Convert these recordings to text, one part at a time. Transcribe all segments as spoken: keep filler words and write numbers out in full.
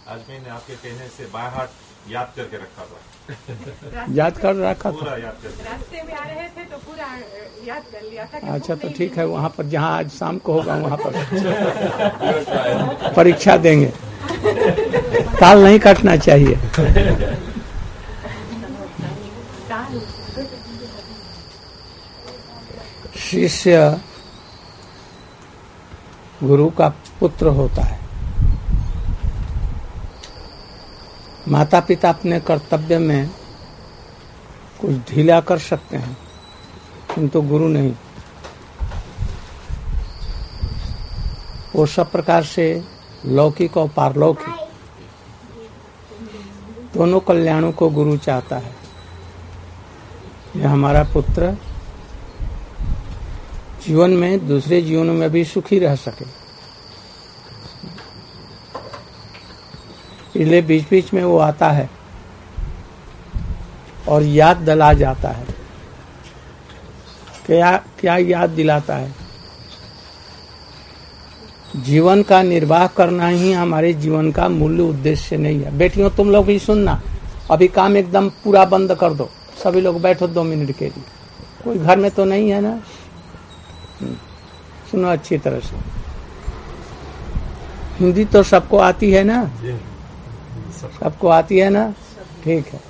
आज मैंने आपके कहने से बाएं हाथ याद करके रखा था। याद कर रखा था, याद करके रास्ते में आ रहे थे तो पूरा याद कर लिया था। अच्छा तो ठीक है, वहाँ पर जहाँ आज शाम को होगा वहाँ पर परीक्षा देंगे। ताल नहीं काटना चाहिए। शिष्य गुरु का पुत्र होता है। माता पिता अपने कर्तव्य में कुछ ढीला कर सकते हैं, किंतु गुरु नहीं। वो सब प्रकार से लौकिक और पारलौकिक दोनों कल्याणों को गुरु चाहता है। यह हमारा पुत्र जीवन में दूसरे जीवनों में भी सुखी रह सके, इसलिए बीच बीच में वो आता है और याद दिला जाता है। क्या क्या याद दिलाता है? जीवन का निर्वाह करना ही हमारे जीवन का मूल्य उद्देश्य नहीं है। बेटियों तुम लोग भी सुनना, अभी काम एकदम पूरा बंद कर दो, सभी लोग बैठो दो मिनट के लिए। कोई घर में तो नहीं है ना? सुनो अच्छी तरह से। हिंदी तो सबको आती है ना? सबको आती है ना? ठीक है।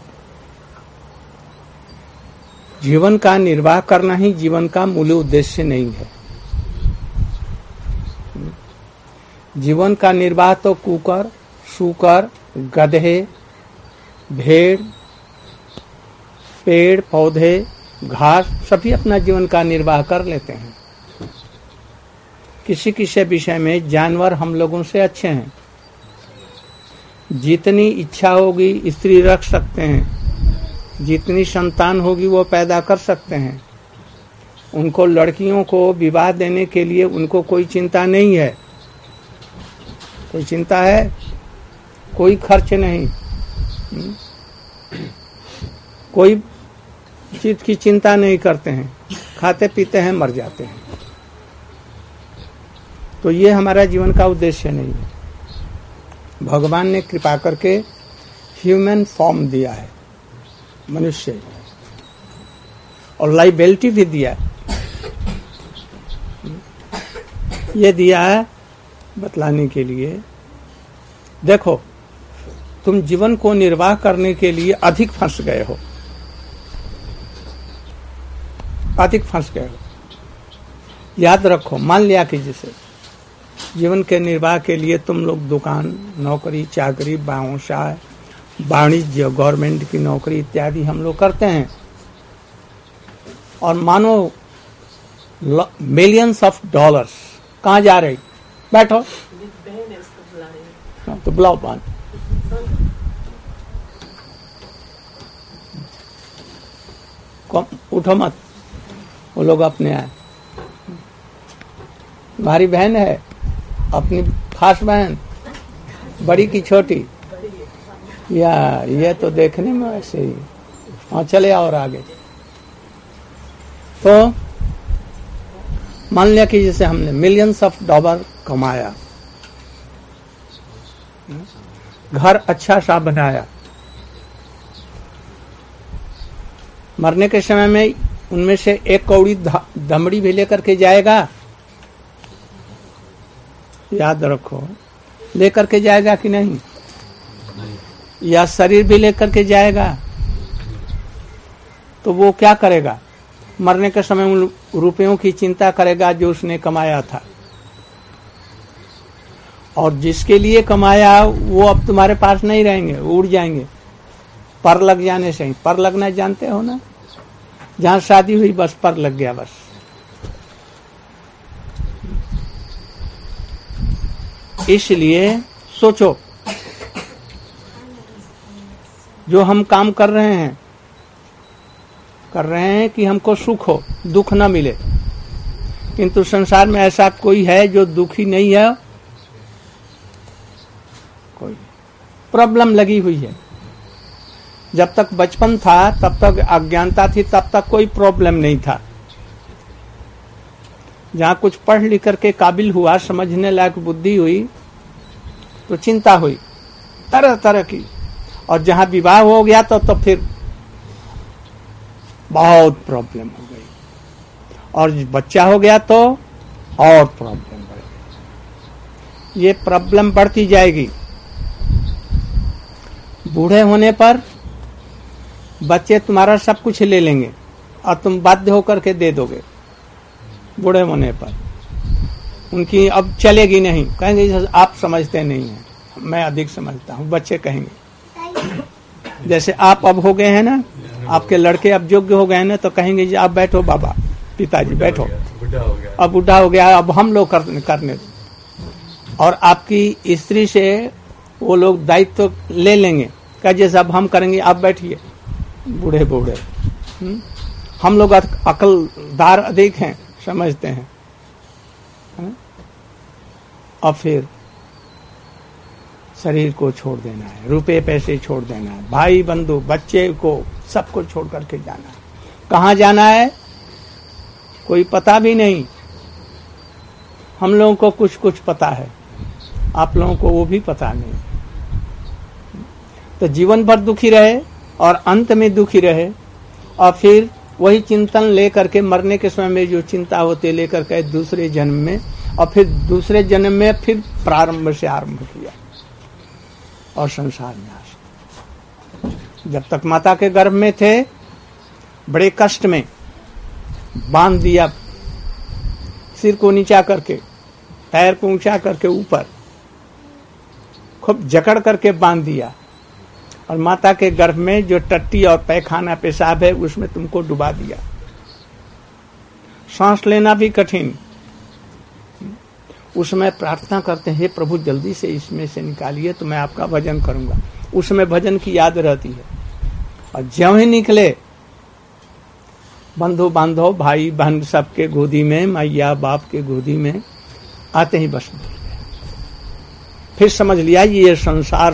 जीवन का निर्वाह करना ही जीवन का मूल उद्देश्य नहीं है। जीवन का निर्वाह तो कुकर, सूकर, गधे, भेड़, पेड़ पौधे, घास सभी अपना जीवन का निर्वाह कर लेते हैं। किसी किसी विषय में जानवर हम लोगों से अच्छे हैं। जितनी इच्छा होगी स्त्री रख सकते हैं, जितनी संतान होगी वो पैदा कर सकते हैं। उनको लड़कियों को विवाह देने के लिए उनको कोई चिंता नहीं है। कोई चिंता है? कोई खर्च नहीं, कोई चीज की चिंता नहीं करते हैं, खाते पीते हैं, मर जाते हैं। तो ये हमारा जीवन का उद्देश्य नहीं है। भगवान ने कृपा करके ह्यूमन फॉर्म दिया है, मनुष्य, और लाइबिलिटी भी दिया है। ये दिया है बतलाने के लिए। देखो, तुम जीवन को निर्वाह करने के लिए अधिक फंस गए हो, अधिक फंस गए हो। याद रखो, मान लिया कि जैसे जीवन के निर्वाह के लिए तुम लोग दुकान, नौकरी, चाकरी, व्यवसाय, वाणिज्य, गवर्नमेंट की नौकरी इत्यादि हम लोग करते हैं, और मानो मिलियंस ऑफ डॉलर्स कहाँ जा रही? बैठो तो बुलाओ बात। उठो मत, वो लोग अपने आए। तुम्हारी बहन है, अपनी खास बहन, बड़ी की छोटी, या ये तो देखने में ऐसे ही। हाँ चले और आगे। तो मान लिया कि जैसे हमने मिलियंस ऑफ डॉलर कमाया, घर अच्छा सा बनाया, मरने के समय में उनमें से एक कौड़ी दमड़ी भी लेकर के जाएगा। याद रखो, लेकर के जाएगा कि नहीं? नहीं। या शरीर भी लेकर के जाएगा? तो वो क्या करेगा? मरने के समय उन रुपयों की चिंता करेगा जो उसने कमाया था, और जिसके लिए कमाया वो अब तुम्हारे पास नहीं रहेंगे, उड़ जाएंगे पर लग जाने से। पर लगना जानते हो ना? जहां शादी हुई बस पर लग गया बस। इसलिए सोचो, जो हम काम कर रहे हैं कर रहे हैं कि हमको सुख हो, दुख न मिले, किंतु संसार में ऐसा कोई है जो दुखी नहीं है? कोई प्रॉब्लम लगी हुई है। जब तक बचपन था तब तक अज्ञानता थी, तब तक कोई प्रॉब्लम नहीं था। जहां कुछ पढ़ लिख करके काबिल हुआ, समझने लायक बुद्धि हुई, तो चिंता हुई। तरह तरह की। और जहां विवाह हो गया तो तो फिर बहुत प्रॉब्लम हो गई, और बच्चा हो गया तो और प्रॉब्लम बढ़ गई। ये प्रॉब्लम बढ़ती जाएगी। बूढ़े होने पर बच्चे तुम्हारा सब कुछ ले लेंगे और तुम बाध्य होकर के दे दोगे। बूढ़े होने पर उनकी अब चलेगी नहीं, कहेंगे आप समझते नहीं हैं, मैं अधिक समझता हूँ। बच्चे कहेंगे जैसे आप अब हो गए हैं ना, आपके लड़के अब योग्य हो गए हैं ना, तो कहेंगे जी आप बैठो बाबा, पिताजी बैठो, अब बूढ़ा हो गया, अब हम लोग कर, करने दो। और आपकी स्त्री से वो लोग दायित्व तो ले लेंगे, क्या जैसे अब हम करेंगे, आप बैठिए। बूढ़े बूढ़े हम लोग अकलदार अधिक हैं, समझते हैं। और फिर शरीर को छोड़ देना है, रुपए पैसे छोड़ देना है, भाई बंधु बच्चे को सबको छोड़ करके जाना है। कहाँ जाना है कोई पता भी नहीं। हम लोगों को कुछ कुछ पता है, आप लोगों को वो भी पता नहीं। तो जीवन भर दुखी रहे और अंत में दुखी रहे, और फिर वही चिंतन लेकर के मरने के समय में जो चिंता होती लेकर के दूसरे जन्म में, और फिर दूसरे जन्म में फिर प्रारंभ से आरंभ किया और संसार में आ। जब तक माता के गर्भ में थे बड़े कष्ट में बांध दिया, सिर को नीचा करके, पैर को ऊंचा करके ऊपर खूब जकड़ करके बांध दिया, और माता के गर्भ में जो टट्टी और पैखाना पेशाब है उसमें तुमको डुबा दिया। सांस लेना भी कठिन। उसमें प्रार्थना करते हैं, हे प्रभु जल्दी से इसमें से निकालिए तो मैं आपका भजन करूंगा। उसमें भजन की याद रहती है। और ज्यों ही निकले बंधु बांधव भाई बहन सबके गोदी में, मैया बाप के गोदी में आते ही बस फिर समझ लिया ये संसार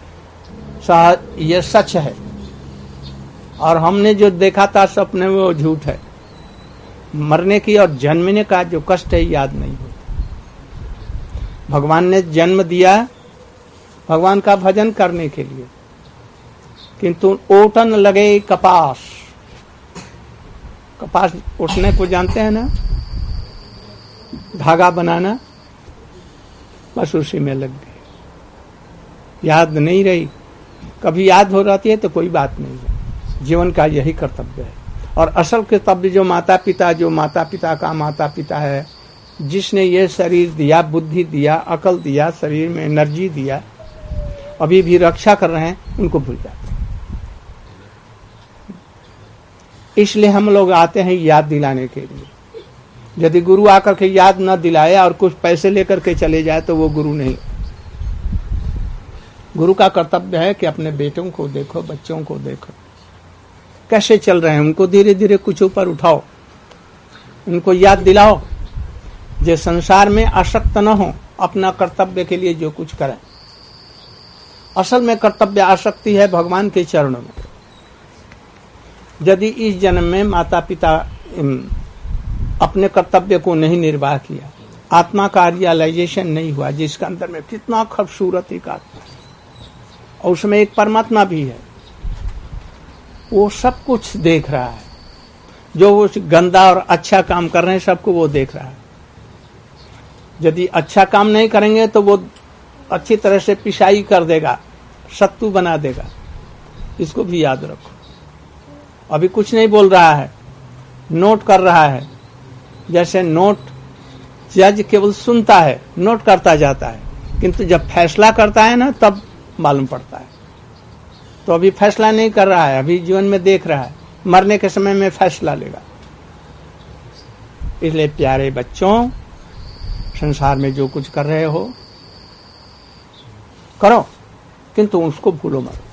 ये सच है, और हमने जो देखा था सपने में वो झूठ है। मरने की और जन्मने का जो कष्ट है याद नहीं होता। भगवान ने जन्म दिया भगवान का भजन करने के लिए, किंतु ओटन लगे कपास। कपास उठने को जानते हैं ना, धागा बनाना, बस उसी में लग गए। याद नहीं रही। कभी याद हो जाती है तो कोई बात नहीं है। जीवन का यही कर्तव्य है। और असल कर्तव्य जो माता पिता जो माता पिता का माता पिता है, जिसने ये शरीर दिया, बुद्धि दिया, अकल दिया, शरीर में एनर्जी दिया, अभी भी रक्षा कर रहे हैं, उनको भूल जाते हैं। इसलिए हम लोग आते हैं याद दिलाने के लिए। यदि गुरु आकर के याद न दिलाए और कुछ पैसे लेकर के चले जाए तो वो गुरु नहीं। गुरु का कर्तव्य है कि अपने बेटों को देखो, बच्चों को देखो कैसे चल रहे हैं, उनको धीरे धीरे कुछ ऊपर उठाओ, उनको याद दिलाओ, जो संसार में आसक्त न हो, अपना कर्तव्य के लिए जो कुछ करें। असल में कर्तव्य आसक्ति है भगवान के चरणों में। यदि इस जन्म में माता पिता अपने कर्तव्य को नहीं निर्वाह किया, आत्मा का रियलाइजेशन नहीं हुआ, जिसका अंदर में कितना खूबसूरत एक आत्मा है और उसमें एक परमात्मा भी है, वो सब कुछ देख रहा है। जो वो गंदा और अच्छा काम कर रहे हैं सबको वो देख रहा है। यदि अच्छा काम नहीं करेंगे तो वो अच्छी तरह से पिसाई कर देगा, शत्रु बना देगा। इसको भी याद रखो। अभी कुछ नहीं बोल रहा है, नोट कर रहा है। जैसे नोट जज केवल सुनता है, नोट करता जाता है, किंतु जब फैसला करता है ना तब मालूम पड़ता है। तो अभी फैसला नहीं कर रहा है, अभी जीवन में देख रहा है, मरने के समय में फैसला लेगा। इसलिए प्यारे बच्चों, संसार में जो कुछ कर रहे हो करो, किंतु उसको भूलो मत।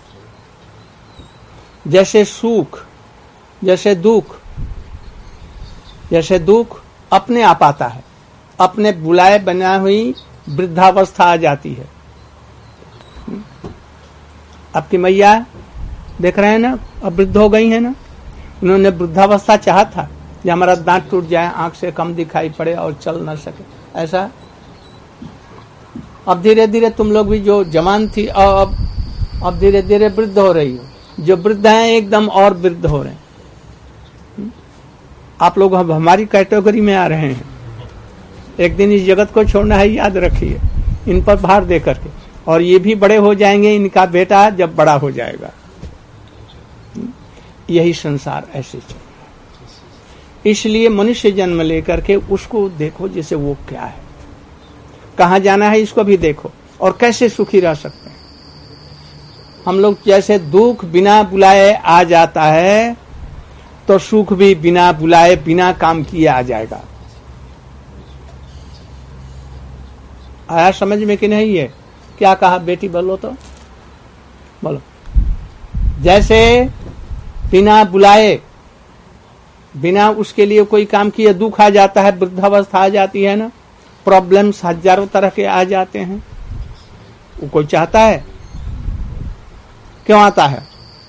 जैसे सुख, जैसे दुख, जैसे दुख अपने आप आता है, अपने बुलाए बना हुई वृद्धावस्था आ जाती है। आपकी मैया देख रहे हैं ना, अब वृद्ध हो गई है ना, उन्होंने वृद्धावस्था चाहा था कि हमारा दांत टूट जाए, आंख से कम दिखाई पड़े और चल न सके, ऐसा। अब धीरे धीरे तुम लोग भी जो जवान थी और अब अब धीरे धीरे वृद्ध हो रही हो। जो वृद्ध हैं एकदम और वृद्ध हो रहे हैं। आप लोग अब हमारी कैटेगरी में आ रहे हैं। एक दिन इस जगत को छोड़ना है, याद रखिए, इन पर भार दे करके। और ये भी बड़े हो जाएंगे, इनका बेटा जब बड़ा हो जाएगा। यही संसार ऐसे चल रहा है। इसलिए मनुष्य जन्म लेकर के उसको देखो जैसे वो क्या है, कहाँ जाना है इसको भी देखो, और कैसे सुखी रह सकते हैं। हम लोग जैसे दुख बिना बुलाए आ जाता है, तो सुख भी बिना बुलाए बिना काम किए आ जाएगा। आया समझ में कि नहीं? है क्या कहा बेटी? बोलो तो बोलो। जैसे बिना बुलाए, बिना उसके लिए कोई काम किए दुख आ जाता है, वृद्धावस्था आ जाती है ना, प्रॉब्लम्स हजारों तरह के आ जाते हैं। वो कोई चाहता है? क्यों आता है?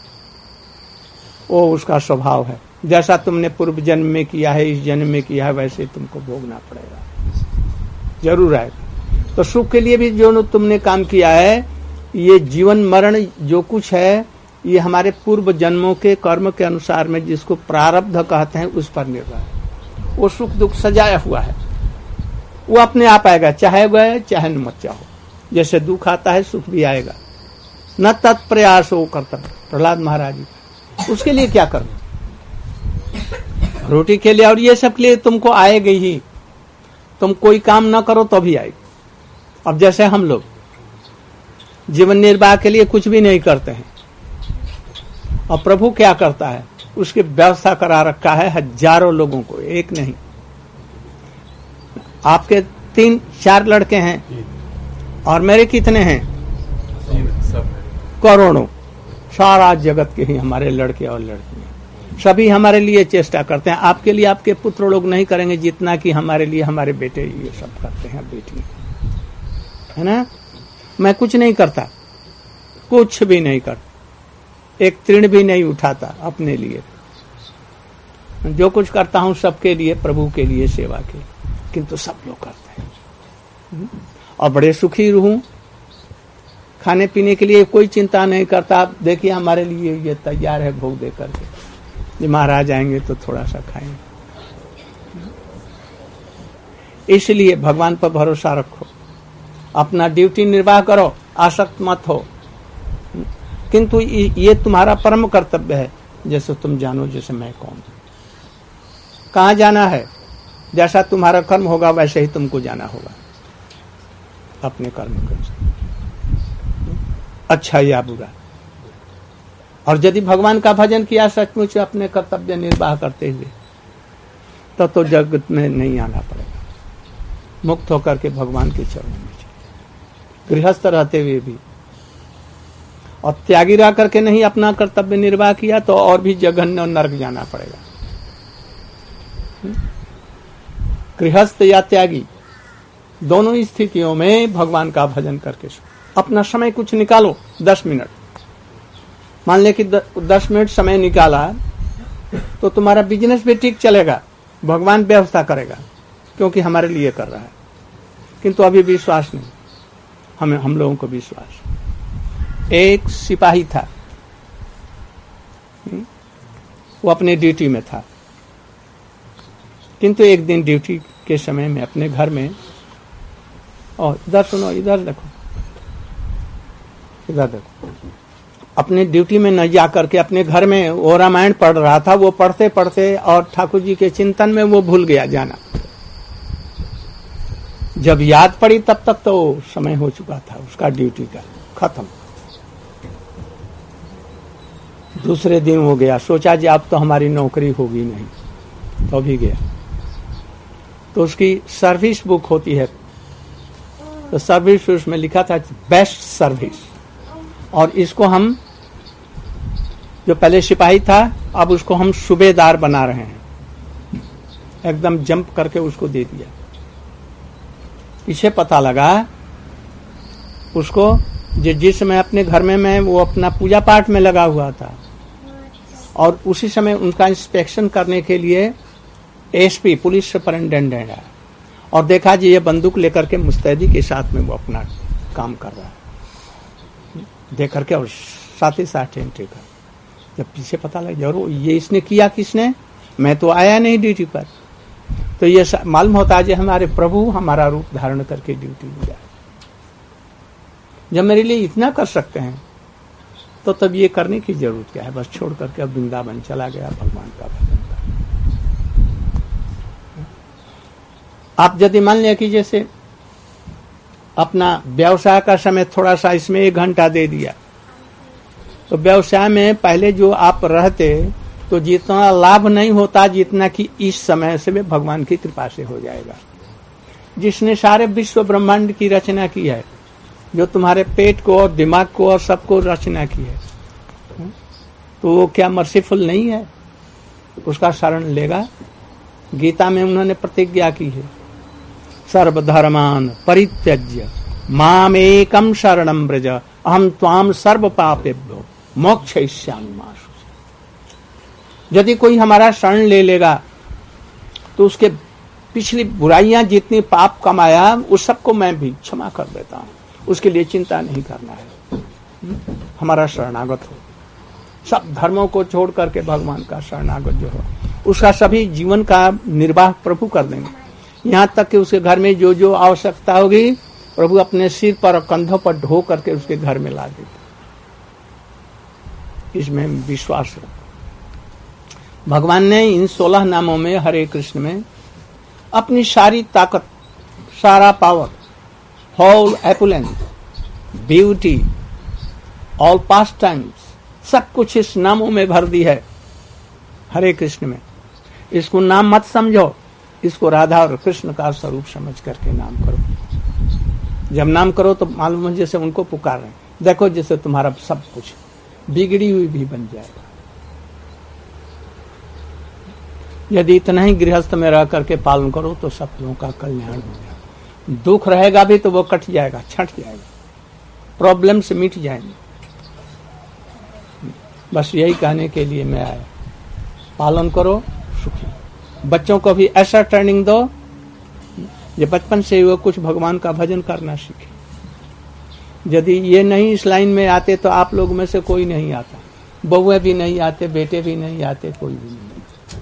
वो उसका स्वभाव है। जैसा तुमने पूर्व जन्म में किया है, इस जन्म में किया है, वैसे तुमको भोगना पड़ेगा, जरूर आएगा। तो सुख के लिए भी जो तुमने काम किया है, ये जीवन मरण जो कुछ है, ये हमारे पूर्व जन्मों के कर्म के अनुसार में, जिसको प्रारब्ध कहते हैं, उस पर निर्भर है। वो सुख दुख सजाया हुआ है, वो अपने आप आएगा, चाहे गए चाहे न मत चाहो। जैसे दुख आता है सुख भी आएगा। न तत्प्रयास हो कर्तव्य, प्रहलाद महाराज जी। उसके लिए क्या करो? रोटी के लिए और ये सब के लिए तुमको आएगी ही। तुम कोई काम न करो तो भी आएगी। अब जैसे हम लोग जीवन निर्वाह के लिए कुछ भी नहीं करते हैं, और प्रभु क्या करता है? उसकी व्यवस्था करा रखा है हजारों लोगों को, एक नहीं। आपके तीन चार लड़के हैं और मेरे कितने हैं? करोड़ों। सारा जगत के ही हमारे लड़के और लड़कियां सभी हमारे लिए चेष्टा करते हैं। आपके लिए आपके पुत्र लोग नहीं करेंगे जितना कि हमारे लिए हमारे बेटे ये सब करते हैं, बेटी है ना। मैं कुछ नहीं करता, कुछ भी नहीं करता, एक तृण भी नहीं उठाता अपने लिए। जो कुछ करता हूं सबके लिए, प्रभु के लिए, सेवा के, किंतु सब लोग करते हैं और बड़े सुखी रहूं। खाने पीने के लिए कोई चिंता नहीं करता। आप देखिए हमारे लिए ये तैयार है भोग दे करके, ये महाराज आएंगे तो थोड़ा सा खाएंगे। इसलिए भगवान पर भरोसा रखो, अपना ड्यूटी निर्वाह करो, आसक्त मत हो। किंतु ये तुम्हारा परम कर्तव्य है। जैसे तुम जानो जैसे मैं कौन हूं, कहाँ जाना है। जैसा तुम्हारा कर्म होगा वैसे ही तुमको जाना होगा, अपने कर्म के अनुसार, अच्छा या बुरा। और यदि भगवान का भजन किया सचमुच अपने कर्तव्य निर्वाह करते हुए, तो तो जगत में नहीं आना पड़ेगा। मुक्त होकर के भगवान के चरणों में चले, गृहस्थ रहते हुए भी। और त्यागी रह करके नहीं अपना कर्तव्य निर्वाह किया तो और भी जघन्य नरक जाना पड़ेगा। गृहस्थ या त्यागी दोनों स्थितियों में भगवान का भजन करके अपना समय कुछ निकालो। दस मिनट मान ले कि दस मिनट समय निकाला तो तुम्हारा बिजनेस भी ठीक चलेगा, भगवान व्यवस्था करेगा, क्योंकि हमारे लिए कर रहा है। किंतु अभी विश्वास नहीं, हमें हम लोगों को विश्वास। एक सिपाही था, वो अपने ड्यूटी में था, किंतु एक दिन ड्यूटी के समय में अपने घर में, और इधर सुनो, इधर देखो, इधर देखो, अपने ड्यूटी में न जा करके अपने घर में वो रामायण पढ़ रहा था। वो पढ़ते पढ़ते और ठाकुर जी के चिंतन में वो भूल गया जाना। जब याद पड़ी तब तक तो समय हो चुका था उसका ड्यूटी का, खत्म। दूसरे दिन हो गया, सोचा जी अब तो हमारी नौकरी होगी नहीं, तो भी गया। तो उसकी सर्विस बुक होती है, तो सर्विस उसमें लिखा था बेस्ट सर्विस। और इसको हम, जो पहले सिपाही था, अब उसको हम सूबेदार बना रहे हैं। एकदम जंप करके उसको दे दिया। पीछे पता लगा उसको, जिस समय अपने घर में मैं वो अपना पूजा पाठ में लगा हुआ था, और उसी समय उनका इंस्पेक्शन करने के लिए एसपी पुलिस सुपरिटेंडेंट है, और देखा जी ये बंदूक लेकर के मुस्तैदी के साथ में वो अपना काम कर रहा है। देख करके और साथ ही साथ एंट्री कर। जब पीछे पता लग जरूर ये इसने किया किसने, मैं तो आया नहीं ड्यूटी पर, तो ये मालूम होता है कि हमारे प्रभु हमारा रूप धारण करके ड्यूटी लिया। जब मेरे लिए इतना कर सकते हैं तो तब ये करने की जरूरत क्या है, बस छोड़ करके अब वृंदावन चला गया भगवान का भजन कर। आप यदि मान लिया कि जैसे अपना व्यवसाय का समय थोड़ा सा इसमें एक घंटा दे दिया, तो व्यवसाय में पहले जो आप रहते तो जितना लाभ नहीं होता जितना कि इस समय से भी भगवान की कृपा से हो जाएगा। जिसने सारे विश्व ब्रह्मांड की रचना की है, जो तुम्हारे पेट को और दिमाग को और सबको रचना की है, तो वो क्या मर्सीफुल नहीं है? उसका शरण लेगा। गीता में उन्होंने प्रतिज्ञा की है, सर्वधर्मान परित्यज्य माम एकम शरणम व्रज अहम त्वाम सर्व पापेभ्यो मोक्षयिष्यामि मा शुचि। यदि कोई हमारा शरण ले लेगा तो उसके पिछली बुराइयां जितनी पाप कमाया उस सबको मैं भी क्षमा कर देता हूं। उसके लिए चिंता नहीं करना है, हमारा शरणागत हो। सब धर्मों को छोड़ करके भगवान का शरणागत जो हो, उसका सभी जीवन का निर्वाह प्रभु कर देंगे। यहाँ तक कि उसके घर में जो जो आवश्यकता होगी प्रभु अपने सिर पर और कंधों पर ढो करके उसके घर में ला देते। इसमें विश्वास है। भगवान ने इन सोलह नामों में, हरे कृष्ण में, अपनी सारी ताकत, सारा power, whole opulence, beauty, all past times, सब कुछ इस नामों में भर दी है, हरे कृष्ण में। इसको नाम मत समझो, इसको राधा और कृष्ण का स्वरूप समझ करके नाम करो। जब नाम करो तो मालूम है जैसे उनको पुकार रहे, देखो जैसे तुम्हारा सब कुछ बिगड़ी हुई भी बन जाएगा। यदि इतना ही गृहस्थ में रह करके पालन करो तो सब लोगों का कल्याण हो जाएगा। दुख रहेगा भी तो वो कट जाएगा, छट जाएगा, प्रॉब्लम से मिट जाएंगे। बस यही कहने के लिए मैं आया, पालन करो, सुखी। बच्चों को भी ऐसा ट्रेनिंग दो जो बचपन से वो कुछ भगवान का भजन करना सीखे। यदि ये नहीं इस लाइन में आते तो आप लोग में से कोई नहीं आता, बहुएं भी नहीं आते, बेटे भी नहीं आते, कोई भी नहीं।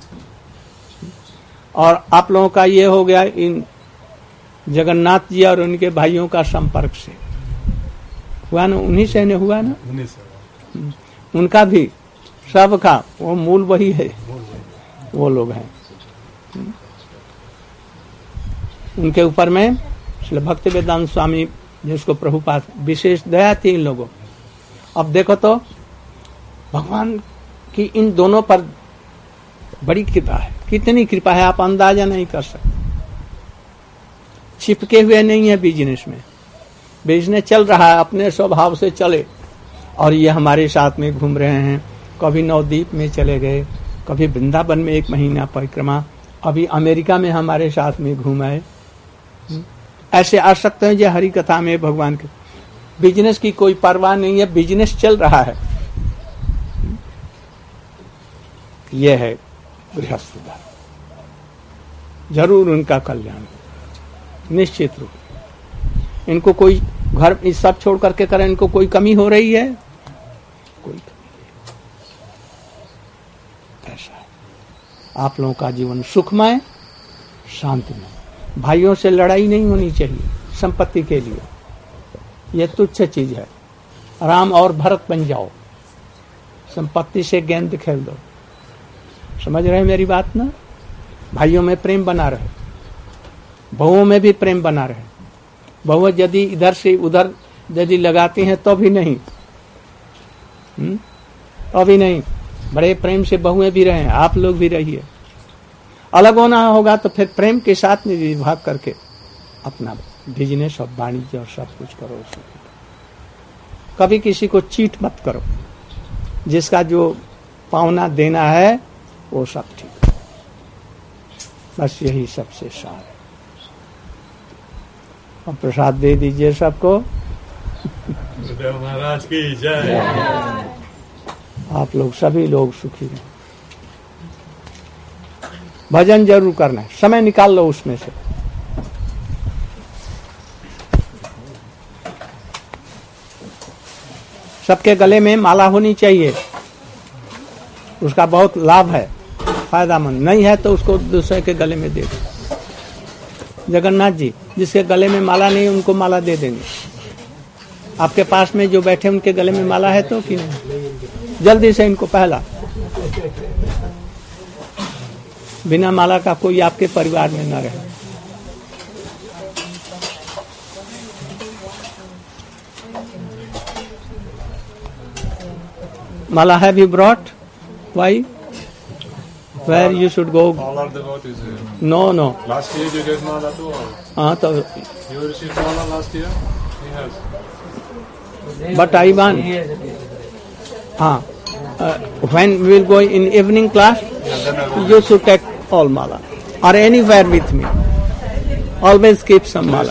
और आप लोगों का ये हो गया इन जगन्नाथ जी और उनके भाइयों का संपर्क से हुआ ना, उन्हीं से ने हुआ ना, उन्हीं से। उनका भी सबका वो मूल वही है, वो लोग हैं। उनके ऊपर में श्री भक्ति वेदांत स्वामी जिसको प्रभुपाद विशेष दया थी इन लोगों। अब देखो तो भगवान की इन दोनों पर बड़ी कृपा है। कितनी कृपा है आप अंदाजा नहीं कर सकते। छिपके हुए नहीं है बिजनेस में, बिजनेस चल रहा है, अपने स्वभाव से चले। और ये हमारे साथ में घूम रहे हैं, कभी नवद्वीप में चले गए, कभी वृंदावन में एक महीना परिक्रमा, अभी अमेरिका में हमारे साथ में घूमाए। ऐसे आ सकते हैं जो हरि कथा में भगवान के बिजनेस की कोई परवाह नहीं है, बिजनेस चल रहा है। यह है गृहस्थ धर्म। जरूर उनका कल्याण निश्चित रूप। इनको कोई घर इस सब छोड़ करके करें, इनको कोई कमी हो रही है? कोई कमी नहीं। ऐसा है आप लोगों का जीवन सुखमय, शांतिमय। भाइयों से लड़ाई नहीं होनी चाहिए संपत्ति के लिए, यह तुच्छ चीज है। राम और भरत बन जाओ, संपत्ति से गेंद खेल दो। समझ रहे हैं मेरी बात ना? भाइयों में प्रेम बना रहे, बहुओं में भी प्रेम बना रहे। बहु यदि इधर से उधर यदि लगाती हैं तो भी नहीं, तो भी नहीं, बड़े प्रेम से बहुएं भी रहे, आप लोग भी रहिए। अलग होना होगा तो फिर प्रेम के साथ में विभाग करके अपना बिजनेस और वाणिज्य और सब कुछ करो। कभी किसी को चीट मत करो, जिसका जो पावना देना है वो सब ठीक है। बस यही सबसे सार है। और प्रसाद दे दीजिए सबको। महाराज की जय। आप लोग सभी लोग सुखी रहें। भजन जरूर करना है, समय निकाल लो उसमें से। सबके गले में माला होनी चाहिए, उसका बहुत लाभ है, फायदामंद। नहीं है तो उसको दूसरे के गले में दे दो। जगन्नाथ जी जिसके गले में माला नहीं उनको माला दे देंगे। आपके पास में जो बैठे उनके गले में माला है तो कि नहीं? जल्दी से इनको पहला। बिना माला का कोई आपके परिवार में न रहे। Mala, have you brought? Why? Where you should go? All are the vote is here. No, no. Last year you gave Mala too. Or हाँ तो you received Mala last year? He has. but I want. हाँ. Uh, when we will go in evening class, you should take all Mala or anywhere with me. Always keep some Mala.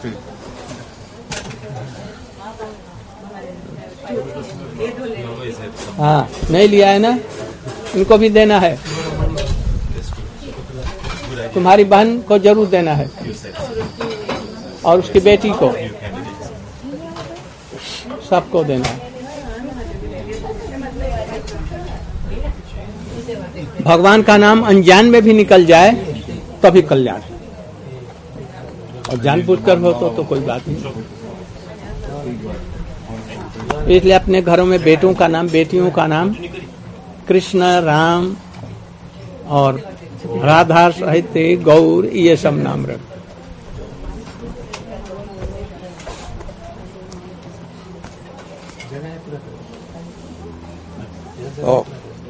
हाँ नहीं लिया है ना, इनको भी देना है। तुम्हारी बहन को जरूर देना है और उसकी बेटी को, सबको देना है। भगवान का नाम अनजान में भी निकल जाए तभी कल्याण है, और जानबूझकर हो तो, तो कोई बात नहीं। इसलिए अपने घरों में बेटों का नाम, बेटियों का नाम कृष्ण, राम और राधा सहित गौर, ये सब नाम रख। ओ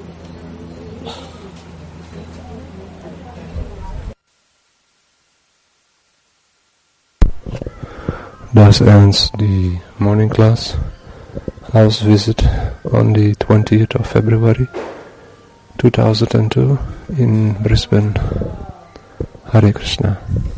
Thus ends the morning class house visit on the twentieth of February two thousand two in Brisbane. Hare Krishna.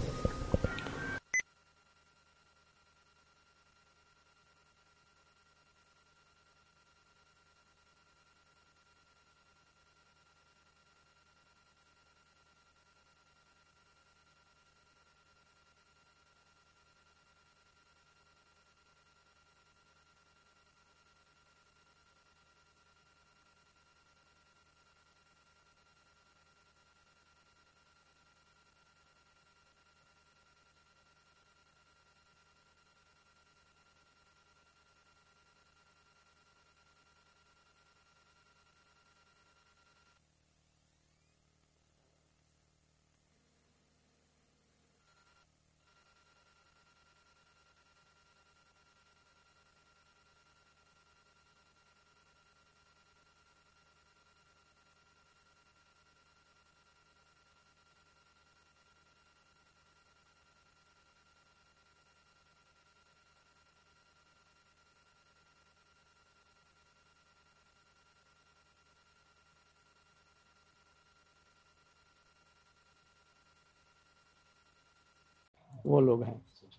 वो लोग हैं,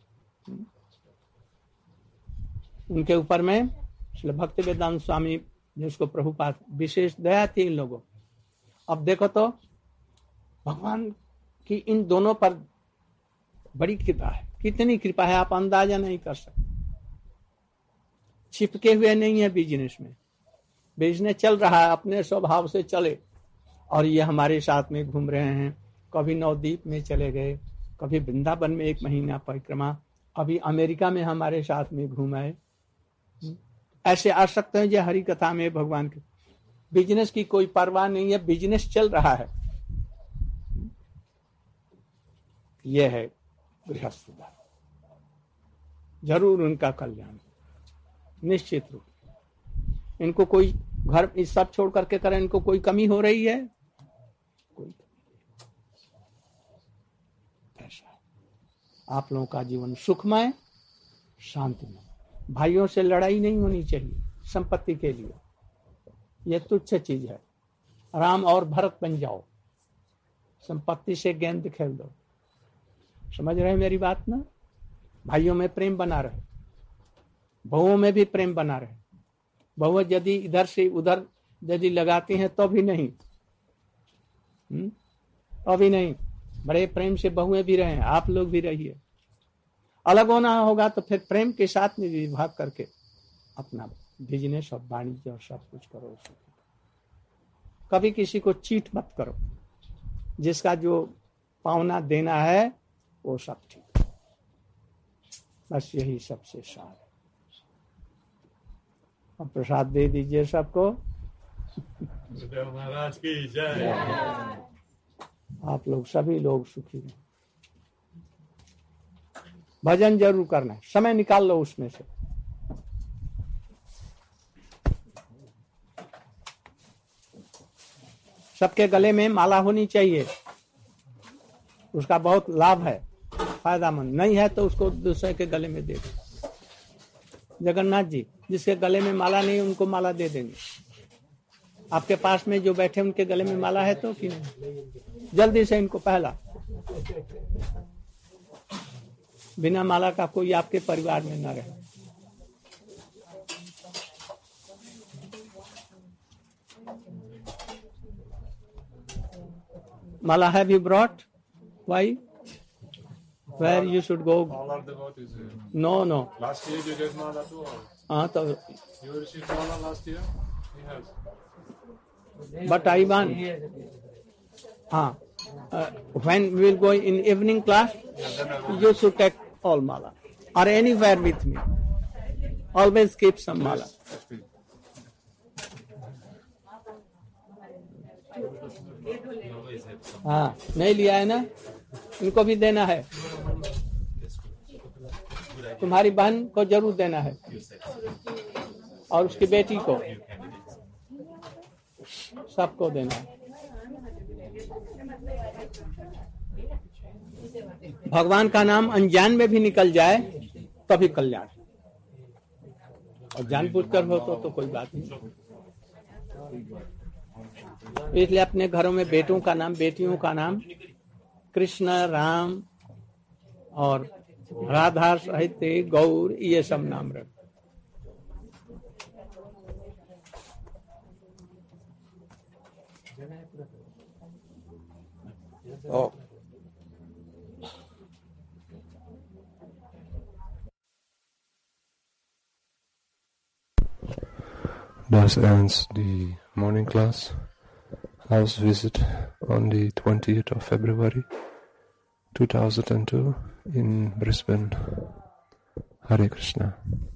उनके ऊपर में श्री भक्ति वेदांत स्वामी जिसको प्रभुपाद विशेष दया थी इन लोगों। अब देखो तो भगवान की इन दोनों पर बड़ी कृपा है, कितनी कृपा है आप अंदाजा नहीं कर सकते। छिपके हुए नहीं है बिजनेस में, बिजनेस चल रहा है, अपने स्वभाव से चले। और ये हमारे साथ में घूम रहे हैं, कभी नवद्वीप में चले गए, कभी वृंदावन में एक महीना परिक्रमा, अभी अमेरिका में हमारे साथ में घूमाए। ऐसे आ सकते हैं जो हरि कथा में भगवान के बिजनेस की कोई परवाह नहीं है, बिजनेस चल रहा है। यह है गृहस्थ, जरूर उनका कल्याण निश्चित रूप। इनको कोई घर इस सब छोड़ करके करें, इनको कोई कमी हो रही है? कोई ऐसा है। आप लोगों का जीवन सुखमय, शांतिमय। भाइयों से लड़ाई नहीं होनी चाहिए संपत्ति के लिए, यह तुच्छ चीज है। राम और भरत बन जाओ, संपत्ति से गेंद खेल दो। समझ रहे हैं मेरी बात ना? भाइयों में प्रेम बना रहे, बहुओं में भी प्रेम बना रहे। बहु यदि इधर से उधर यदि लगाती हैं तो भी नहीं, अभी नहीं, बड़े प्रेम से बहुएं भी रहे, आप लोग भी रहिए। अलग होना होगा तो फिर प्रेम के साथ में विभाग करके अपना बिजनेस और वाणिज्य और सब कुछ करो उसमें। कभी किसी को चीट मत करो, जिसका जो पावना देना है वो सब ठीक। बस यही सबसे सार है। और प्रसाद दे दीजिए सबको। महाराज की जय। आप लोग सभी लोग सुखी रहें। भजन जरूर करना है, समय निकाल लो उसमें से। सबके गले में माला होनी चाहिए, उसका बहुत लाभ है, फायदामंद। नहीं है तो उसको दूसरे के गले में दे दो। जगन्नाथ जी, जिसके गले में माला नहीं उनको माला दे देंगे। आपके पास में जो बैठे उनके गले में माला है तो कि नहीं? जल्दी से इनको पहला। बिना माला का कोई आपके परिवार में न रहे। Mala, have you brought? Why? Where you should go? All of the vote is here. No, no. Last year you gave Mala too? Or हाँ तो you received Mala last year? He has. but I want. हाँ. Uh, when we will go in evening class, you should take all mala or anywhere with me. Always keep some mala. हाँ, नहीं लिया है ना, इनको भी देना है। तुम्हारी बहन को जरूर देना है और उसकी बेटी को, सबको देना है। भगवान का नाम अनजान में भी निकल जाए तभी कल्याण, और जानबूझ कर हो तो, तो कोई बात नहीं। इसलिए अपने घरों में बेटों का नाम, बेटियों का नाम कृष्ण, राम और राधा सहित गौर, ये सब नाम रख। ओ Thus ends the morning class. House visit on the twentieth of February two thousand two in Brisbane. Hare Krishna.